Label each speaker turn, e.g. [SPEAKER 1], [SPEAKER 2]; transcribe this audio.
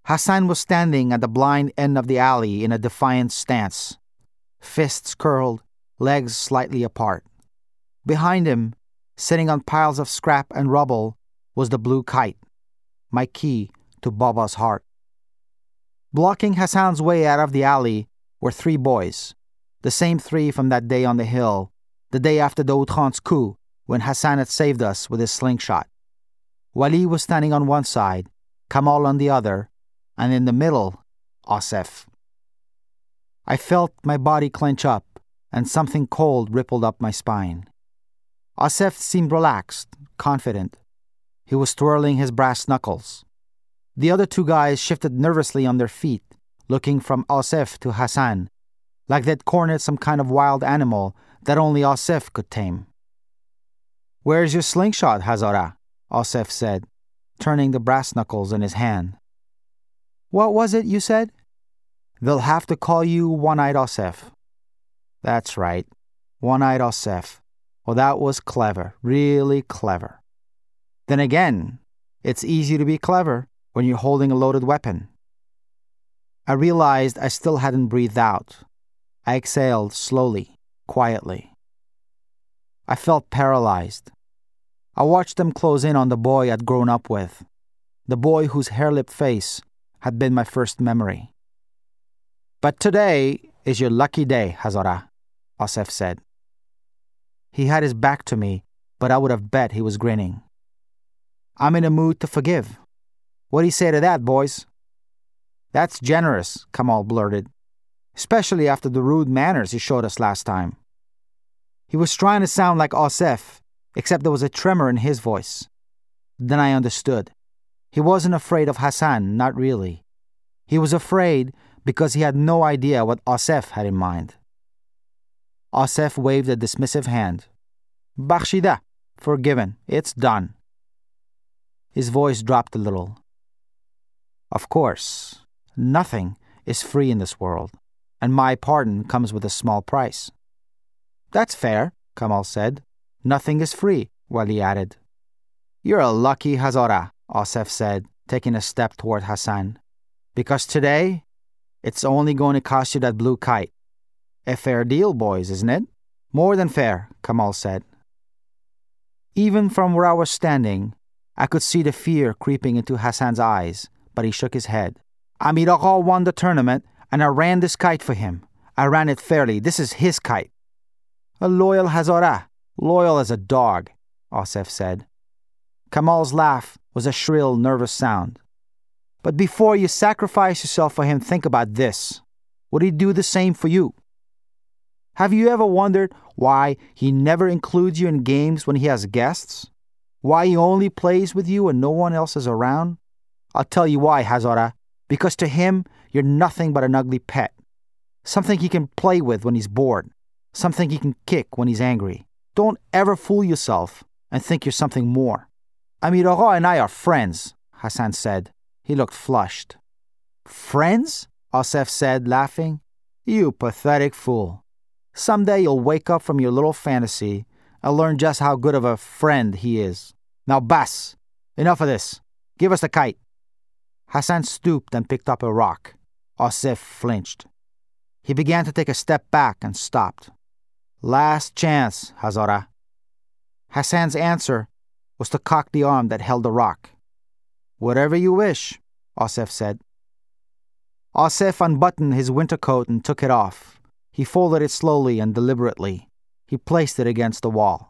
[SPEAKER 1] Hassan was standing at the blind end of the alley in a defiant stance, fists curled, legs slightly apart. Behind him, sitting on piles of scrap and rubble, was the blue kite, my key to Baba's heart. Blocking Hassan's way out of the alley were 3 boys, the same 3 from that day on the hill, the day after the Outran's coup, when Hassan had saved us with his slingshot. Wali was standing on one side, Kamal on the other, and in the middle, Asef. I felt my body clench up, and something cold rippled up my spine. Asef seemed relaxed, confident. He was twirling his brass knuckles. The other 2 guys shifted nervously on their feet, looking from Asef to Hassan, like they'd cornered some kind of wild animal that only Asef could tame. "Where's your slingshot, Hazara?" Asef said, turning the brass knuckles in his hand. "What was it you said?" "They'll have to call you One-Eyed Asef." "That's right, One-Eyed Asef. Well, that was clever, really clever. Then again, it's easy to be clever when you're holding a loaded weapon." I realized I still hadn't breathed out. I exhaled slowly, quietly. I felt paralyzed. I watched them close in on the boy I'd grown up with, the boy whose hair-lipped face had been my first memory. "But today is your lucky day, Hazara," Asef said. He had his back to me, but I would have bet he was grinning. "I'm in a mood to forgive. What do you say to that, boys?" "That's generous," Kamal blurted, "especially after the rude manners you showed us last time." He was trying to sound like Asef, except there was a tremor in his voice. Then I understood. He wasn't afraid of Hassan, not really. He was afraid because he had no idea what Asef had in mind. Asef waved a dismissive hand. "Bakhshida, forgiven, it's done." His voice dropped a little. "Of course, nothing is free in this world, and my pardon comes with a small price." "That's fair," Kamal said. "Nothing is free," Wali added. "You're a lucky Hazara," Asef said, taking a step toward Hassan. "Because today, it's only going to cost you that blue kite. A fair deal, boys, isn't it?" "More than fair," Kamal said. Even from where I was standing, I could see the fear creeping into Hassan's eyes, but he shook his head. "Amiragha won the tournament, and I ran this kite for him. I ran it fairly. This is his kite." "A loyal Hazara, loyal as a dog," Asef said. Kamal's laugh was a shrill, nervous sound. "But before you sacrifice yourself for him, think about this. Would he do the same for you? Have you ever wondered why he never includes you in games when he has guests? Why he only plays with you when no one else is around? I'll tell you why, Hazara. Because to him, you're nothing but an ugly pet. Something he can play with when he's bored. Something he can kick when he's angry. Don't ever fool yourself and think you're something more." "Amiragha and I are friends," Hassan said. He looked flushed. "Friends?" Asef said, laughing. "You pathetic fool. Someday you'll wake up from your little fantasy and learn just how good of a friend he is. Now bas! Enough of this. Give us the kite." Hassan stooped and picked up a rock. Asef flinched. He began to take a step back and stopped. "Last chance, Hazara." Hassan's answer was to cock the arm that held the rock. "Whatever you wish," Asef said. Asef unbuttoned his winter coat and took it off. He folded it slowly and deliberately. He placed it against the wall.